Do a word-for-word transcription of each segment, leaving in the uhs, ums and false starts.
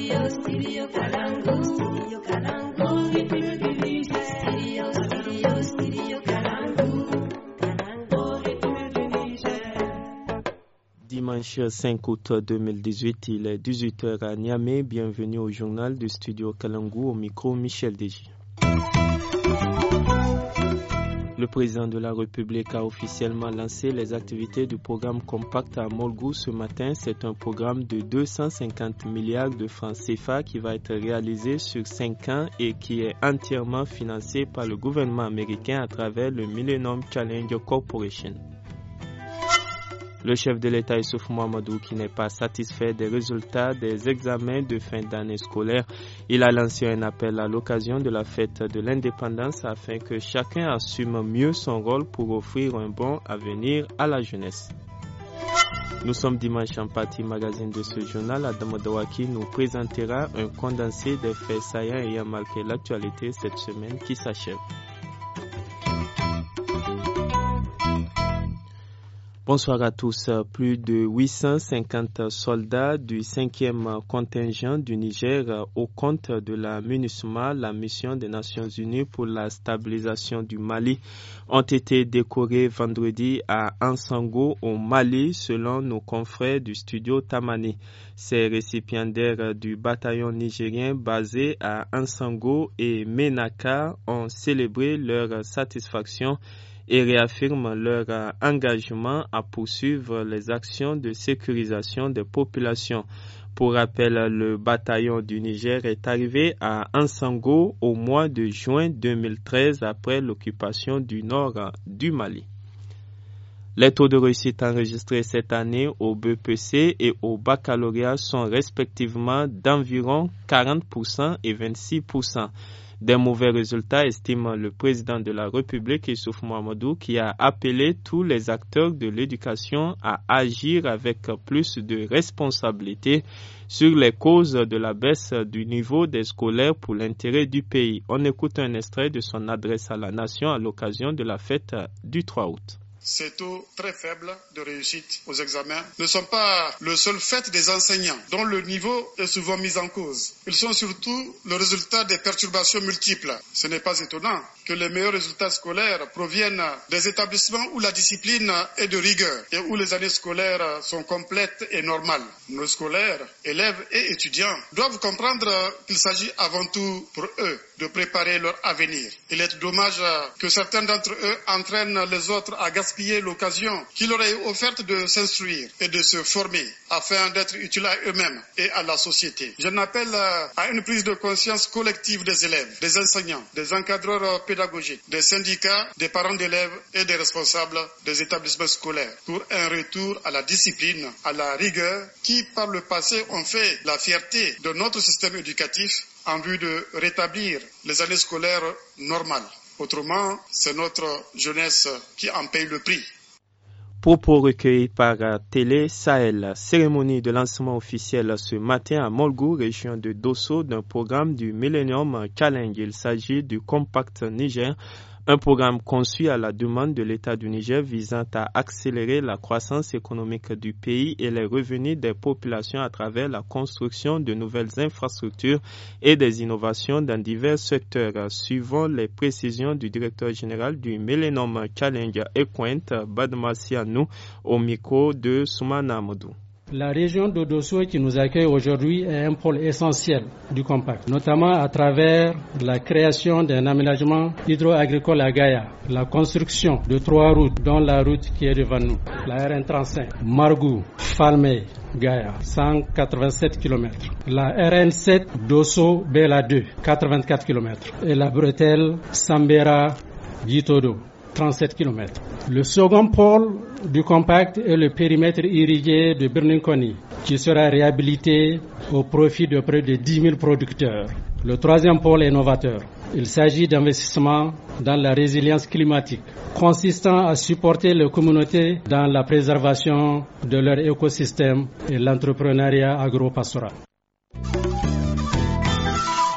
Studio, Studio Kalangu. Studio Kalangu. Studio, Studio, Studio Kalangu. Kalangu. Dimanche cinq août deux mille dix-huit, il est dix-huit heures à Niamey. Bienvenue au journal du Studio Kalangu, au micro Michel Deji. Le président de la République a officiellement lancé les activités du programme Compact à Molgou ce matin. C'est un programme de deux cent cinquante milliards de francs C F A qui va être réalisé sur cinq ans et qui est entièrement financé par le gouvernement américain à travers le Millennium Challenge Corporation. Le chef de l'État Issoufou Mahamadou, qui n'est pas satisfait des résultats des examens de fin d'année scolaire, il a lancé un appel à l'occasion de la fête de l'indépendance afin que chacun assume mieux son rôle pour offrir un bon avenir à la jeunesse. Nous sommes dimanche en partie magazine de ce journal. Adam Dawaki nous présentera un condensé des faits saillants ayant marqué l'actualité cette semaine qui s'achève. Bonsoir à tous. Plus de huit cent cinquante soldats du cinquième contingent du Niger au compte de la MINUSMA, la mission des Nations Unies pour la stabilisation du Mali, ont été décorés vendredi à Ansango au Mali, selon nos confrères du studio Tamani. Ces récipiendaires du bataillon nigérien basé à Ansango et Menaka ont célébré leur satisfaction et réaffirment leur engagement à poursuivre les actions de sécurisation des populations. Pour rappel, le bataillon du Niger est arrivé à Ansango au mois de juin deux mille treize après l'occupation du nord du Mali. Les taux de réussite enregistrés cette année au B P C et au baccalauréat sont respectivement d'environ quarante pour cent et vingt-six pour cent. Des mauvais résultats, estime le président de la République, Issoufou Mahamadou, qui a appelé tous les acteurs de l'éducation à agir avec plus de responsabilité sur les causes de la baisse du niveau des scolaires pour l'intérêt du pays. On écoute un extrait de son adresse à la nation à l'occasion de la fête du trois août. Ces taux très faibles de réussite aux examens ne sont pas le seul fait des enseignants, dont le niveau est souvent mis en cause. Ils sont surtout le résultat des perturbations multiples. Ce n'est pas étonnant que les meilleurs résultats scolaires proviennent des établissements où la discipline est de rigueur et où les années scolaires sont complètes et normales. Nos scolaires, élèves et étudiants doivent comprendre qu'il s'agit avant tout pour eux de préparer leur avenir. Il est dommage que certains d'entre eux entraînent les autres à gaspiller l'occasion qui leur est offerte de s'instruire et de se former afin d'être utiles à eux-mêmes et à la société. Je n'appelle à une prise de conscience collective des élèves, des enseignants, des encadreurs pédagogiques, des syndicats, des parents d'élèves et des responsables des établissements scolaires pour un retour à la discipline, à la rigueur qui par le passé ont fait la fierté de notre système éducatif en vue de rétablir les années scolaires normales. Autrement, c'est notre jeunesse qui en paye le prix. Propos recueillis par Télé Sahel. Cérémonie de lancement officiel ce matin à Molgou, région de Dosso, d'un programme du Millennium Challenge. Il s'agit du Compact Niger, un programme conçu à la demande de l'État du Niger visant à accélérer la croissance économique du pays et les revenus des populations à travers la construction de nouvelles infrastructures et des innovations dans divers secteurs. Suivant les précisions du directeur général du Millennium Challenge Equint, Badmassianou, au micro de Soumana Amadou. La région de Dosso qui nous accueille aujourd'hui est un pôle essentiel du Compact, notamment à travers la création d'un aménagement hydro-agricole à Gaïa, la construction de trois routes, dont la route qui est devant nous, la R un trente-cinq, Margou, Falmey, Gaïa, cent quatre-vingt-sept kilomètres, la R N sept, Dosso, Bela deux, quatre-vingt-quatre kilomètres, et la bretelle Sambera, Gitodo, trente-sept kilomètres. Le second pôle du Compact est le périmètre irrigué de Birninkoni, qui sera réhabilité au profit de près de dix mille producteurs. Le troisième pôle est novateur. Il s'agit d'investissements dans la résilience climatique, consistant à supporter les communautés dans la préservation de leur écosystème et l'entrepreneuriat agro-pastoral.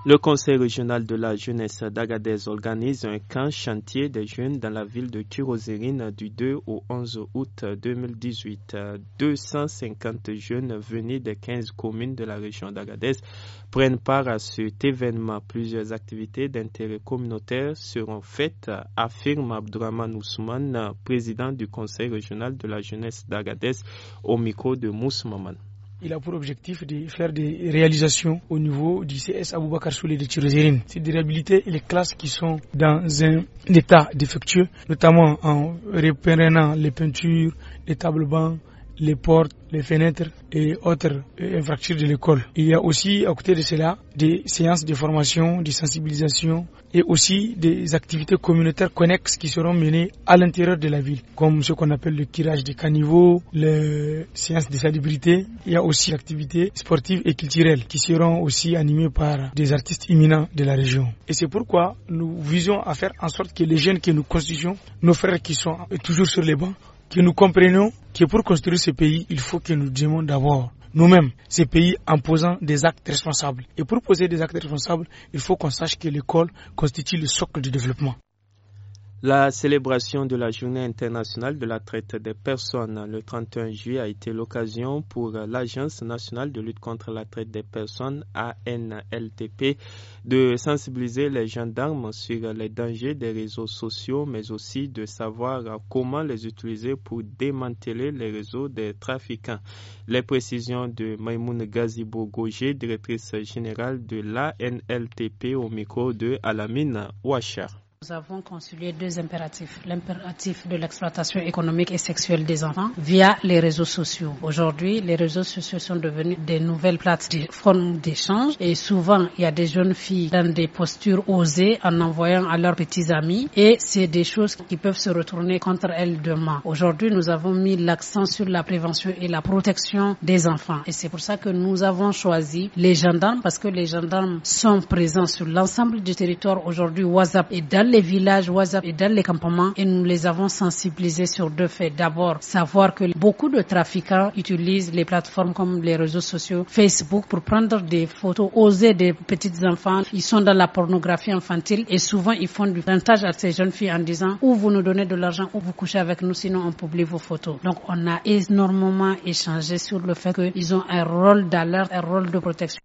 Le conseil régional de la jeunesse d'Agadez organise un camp chantier des jeunes dans la ville de Kirozérine du deux au onze août deux mille dix-huit. deux cent cinquante jeunes venus des quinze communes de la région d'Agadez prennent part à cet événement. Plusieurs activités d'intérêt communautaire seront faites, affirme Abdourahmane Ousmane, président du conseil régional de la jeunesse d'Agadez, au micro de Moussa Maman. Il a pour objectif de faire des réalisations au niveau du C S Aboubakar Soulé de Tirozérine. C'est de réhabiliter les classes qui sont dans un état défectueux, notamment en reprenant les peintures, les tables bancs, les portes, les fenêtres et autres infrastructures de l'école. Il y a aussi, à côté de cela, des séances de formation, de sensibilisation et aussi des activités communautaires connexes qui seront menées à l'intérieur de la ville, comme ce qu'on appelle le curage des caniveaux, les séances de salubrité. Il y a aussi activités sportives et culturelles qui seront aussi animées par des artistes éminents de la région. Et c'est pourquoi nous visons à faire en sorte que les jeunes que nous constituons, nos frères qui sont toujours sur les bancs, que nous comprenions que pour construire ce pays, il faut que nous démons d'abord nous-mêmes ces pays en posant des actes responsables. Et pour poser des actes responsables, il faut qu'on sache que l'école constitue le socle du développement. La célébration de la Journée internationale de la traite des personnes le trente et un juillet a été l'occasion pour l'Agence nationale de lutte contre la traite des personnes, A N L T P, de sensibiliser les gendarmes sur les dangers des réseaux sociaux, mais aussi de savoir comment les utiliser pour démanteler les réseaux des trafiquants. Les précisions de Maïmoune Gazibo Gogé, directrice générale de l'A N L T P, au micro de Alamine Ouachar. Nous avons concilié deux impératifs. L'impératif de l'exploitation économique et sexuelle des enfants via les réseaux sociaux. Aujourd'hui, les réseaux sociaux sont devenus des nouvelles plateformes d'échange et souvent, il y a des jeunes filles dans des postures osées en envoyant à leurs petits amis et c'est des choses qui peuvent se retourner contre elles demain. Aujourd'hui, nous avons mis l'accent sur la prévention et la protection des enfants et c'est pour ça que nous avons choisi les gendarmes parce que les gendarmes sont présents sur l'ensemble du territoire. Aujourd'hui, WhatsApp est dans les villages WhatsApp et dans les campements et nous les avons sensibilisés sur deux faits. D'abord, savoir que beaucoup de trafiquants utilisent les plateformes comme les réseaux sociaux, Facebook pour prendre des photos osées des petits enfants. Ils sont dans la pornographie infantile et souvent ils font du chantage à ces jeunes filles en disant ou vous nous donnez de l'argent ou vous couchez avec nous sinon on publie vos photos. Donc on a énormément échangé sur le fait qu'ils ont un rôle d'alerte, un rôle de protection.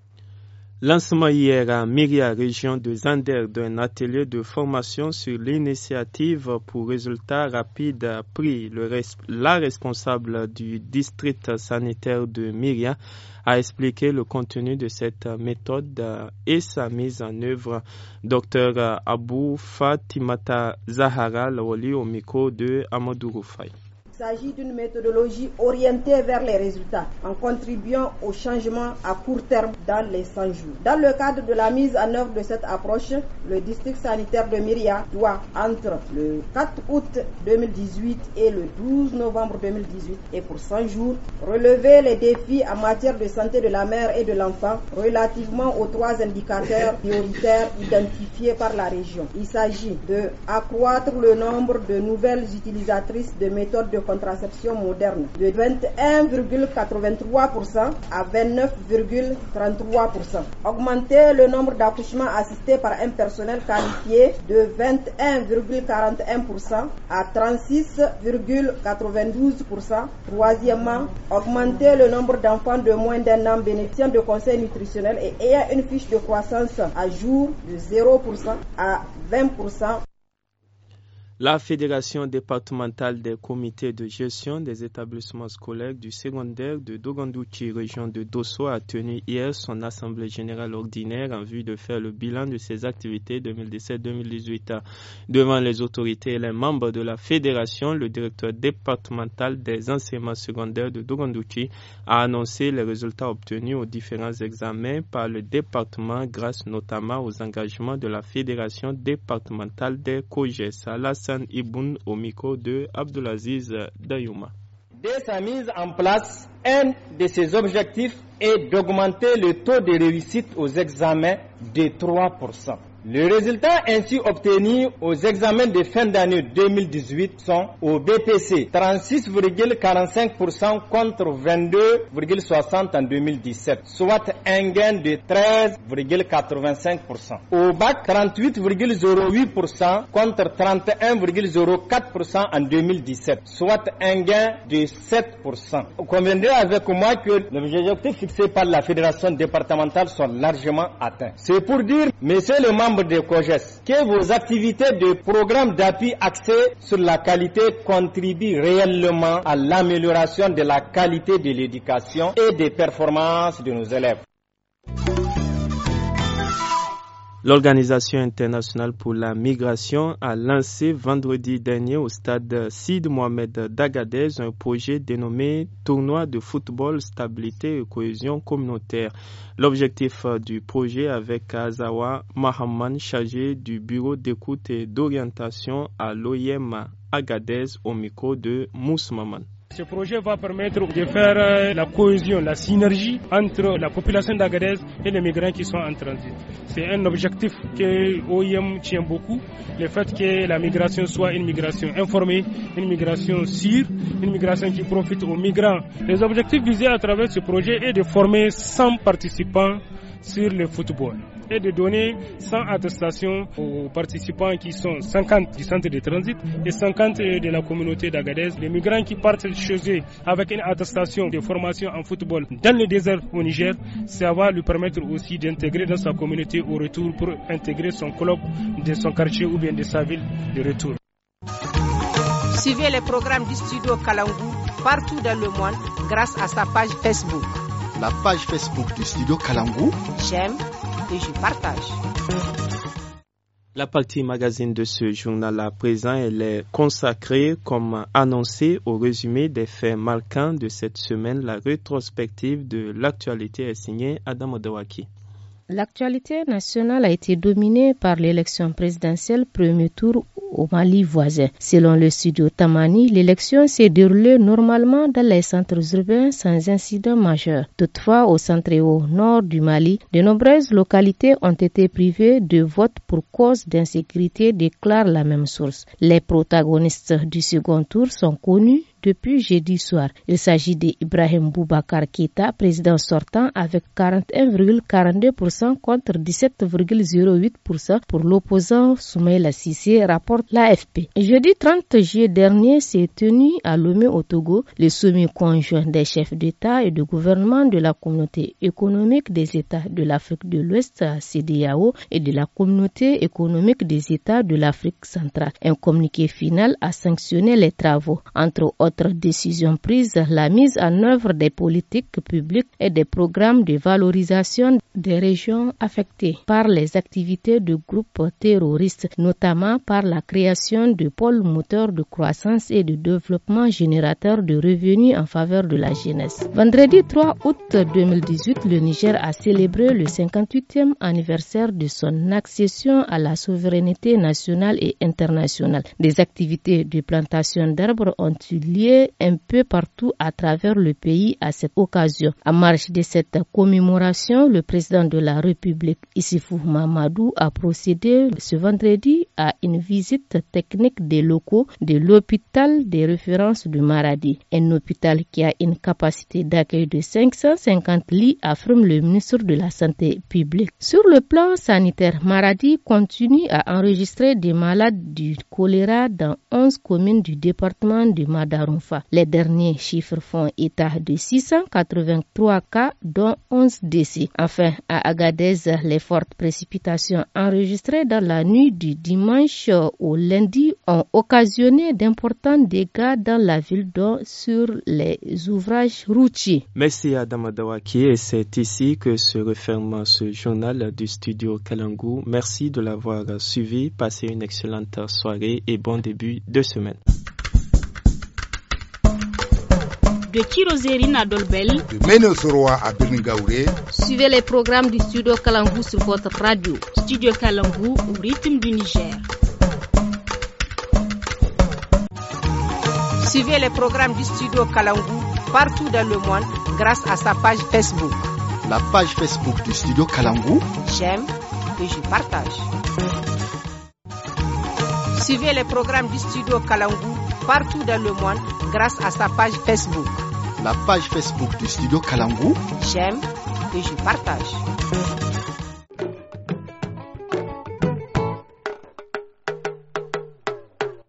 Lancement hier à Myria, région de Zander, d'un atelier de formation sur l'initiative pour résultats rapides pris. Le res- la responsable du district sanitaire de Myria a expliqué le contenu de cette méthode et sa mise en œuvre. Docteur Abou Fatimata Zahara Lawali au micro de Amadou Roufaï. Il s'agit d'une méthodologie orientée vers les résultats en contribuant au changement à court terme dans les cent jours. Dans le cadre de la mise en œuvre de cette approche, le district sanitaire de Myria doit, entre le quatre août deux mille dix-huit et le douze novembre deux mille dix-huit, et pour cent jours, relever les défis en matière de santé de la mère et de l'enfant relativement aux trois indicateurs prioritaires identifiés par la région. Il s'agit de accroître le nombre de nouvelles utilisatrices de méthodes de contraception moderne de vingt et un virgule quatre-vingt-trois pour cent à vingt-neuf virgule trente-trois pour cent. Augmenter le nombre d'accouchements assistés par un personnel qualifié de vingt et un virgule quarante et un pour cent à trente-six virgule quatre-vingt-douze pour cent. Troisièmement, augmenter le nombre d'enfants de moins d'un an bénéficiant de conseils nutritionnels et ayant une fiche de croissance à jour de zéro pour cent à vingt pour cent. La Fédération départementale des comités de gestion des établissements scolaires du secondaire de Dogandouchi, région de Dosso, a tenu hier son assemblée générale ordinaire en vue de faire le bilan de ses activités deux mille dix-sept deux mille dix-huit. Devant les autorités et les membres de la fédération, le directeur départemental des enseignements secondaires de Dogandouchi a annoncé les résultats obtenus aux différents examens par le département grâce notamment aux engagements de la fédération départementale des COGES. Alassane Iboun au micro de Abdelaziz Dayouma. Dès sa mise en place, un de ses objectifs est d'augmenter le taux de réussite aux examens de trois pour cent. Les résultats ainsi obtenus aux examens de fin d'année deux mille dix-huit sont au B P C trente-six virgule quarante-cinq pour cent contre vingt-deux virgule soixante en deux mille dix-sept, soit un gain de treize virgule quatre-vingt-cinq pour cent. Au bac, trente-huit virgule zéro huit pour cent contre trente et un virgule zéro quatre pour cent en deux mille dix-sept, soit un gain de sept pour cent. Vous conviendrez avec moi que les objectifs fixés par la fédération départementale sont largement atteints. C'est pour dire, messieurs les membres de COGES, que vos activités de programme d'appui axés sur la qualité contribuent réellement à l'amélioration de la qualité de l'éducation et des performances de nos élèves. L'Organisation internationale pour la migration a lancé vendredi dernier au stade Sid Mohamed d'Agadez un projet dénommé Tournoi de football, stabilité et cohésion communautaire. L'objectif du projet, avec Azawa Mahaman, chargé du bureau d'écoute et d'orientation à l'O I M Agadez, au micro de Mouss Maman. Ce projet va permettre de faire la cohésion, la synergie entre la population d'Agadez et les migrants qui sont en transit. C'est un objectif que l'O I M tient beaucoup, le fait que la migration soit une migration informée, une migration sûre, une migration qui profite aux migrants. Les objectifs visés à travers ce projet est de former cent participants sur le football et de donner cent attestations aux participants qui sont cinquante du centre de transit et cinquante de la communauté d'Agadez. Les migrants qui partent chez eux avec une attestation de formation en football dans le désert au Niger, ça va lui permettre aussi d'intégrer dans sa communauté au retour pour intégrer son club de son quartier ou bien de sa ville de retour. Suivez les programmes du studio Kalangu partout dans le monde grâce à sa page Facebook. La page Facebook du studio Kalangu. J'aime et je partage. La partie magazine de ce journal à présent, elle est consacrée, comme annoncé, au résumé des faits marquants de cette semaine. La rétrospective de l'actualité est signée Adam Odawaki. L'actualité nationale a été dominée par l'élection présidentielle premier tour au Mali voisin. Selon le studio Tamani, l'élection s'est déroulée normalement dans les centres urbains sans incident majeur. Toutefois, au centre et au nord du Mali, de nombreuses localités ont été privées de vote pour cause d'insécurité, déclare la même source. Les protagonistes du second tour sont connus depuis jeudi soir. Il s'agit d'Ibrahim Boubacar Keïta, président sortant, avec quarante et un virgule quarante-deux pour cent contre dix-sept virgule zéro huit pour cent pour l'opposant Soumaïla Cissé, rapporte l'A F P. Jeudi trente juillet dernier s'est tenu à Lomé au Togo le sommet conjoint des chefs d'État et de gouvernement de la communauté économique des États de l'Afrique de l'Ouest, C D A O, et de la communauté économique des États de l'Afrique centrale. Un communiqué final a sanctionné les travaux. Entre autres décisions prises, la mise en œuvre des politiques publiques et des programmes de valorisation des régions affectées par les activités de groupes terroristes, notamment par la création de pôles moteurs de croissance et de développement générateurs de revenus en faveur de la jeunesse. Vendredi trois août deux mille dix-huit, le Niger a célébré le cinquante-huitième anniversaire de son accession à la souveraineté nationale et internationale. Des activités de plantation d'arbres ont eu lieu un peu partout à travers le pays à cette occasion. En marge de cette commémoration, le président de la République, Issoufou Mahamadou, a procédé ce vendredi à une visite technique des locaux de l'hôpital de référence de Maradi. Un hôpital qui a une capacité d'accueil de cinq cent cinquante lits, affirme le ministre de la Santé publique. Sur le plan sanitaire, Maradi continue à enregistrer des malades du choléra dans onze communes du département de Madaron. Les derniers chiffres font état de six cent quatre-vingt-trois cas, dont onze décès. Enfin, à Agadez, les fortes précipitations enregistrées dans la nuit du dimanche au lundi ont occasionné d'importants dégâts dans la ville, dont sur les ouvrages routiers. Merci Adam Adawaki, et c'est ici que se referme ce journal du studio Kalangu. Merci de l'avoir suivi. Passez une excellente soirée et bon début de semaine. De Kirozérine à Dolbel, de Ménosoroa à Birningaouré. Suivez les programmes du studio Kalangu sur votre radio. Studio Kalangu au rythme du Niger. Suivez les programmes du studio Kalangu partout dans le monde grâce à sa page Facebook. La page Facebook du studio Kalangu. J'aime et je partage. Suivez les programmes du studio Kalangu partout dans le monde grâce à sa page Facebook. La page Facebook du studio Kalangu. J'aime et je partage.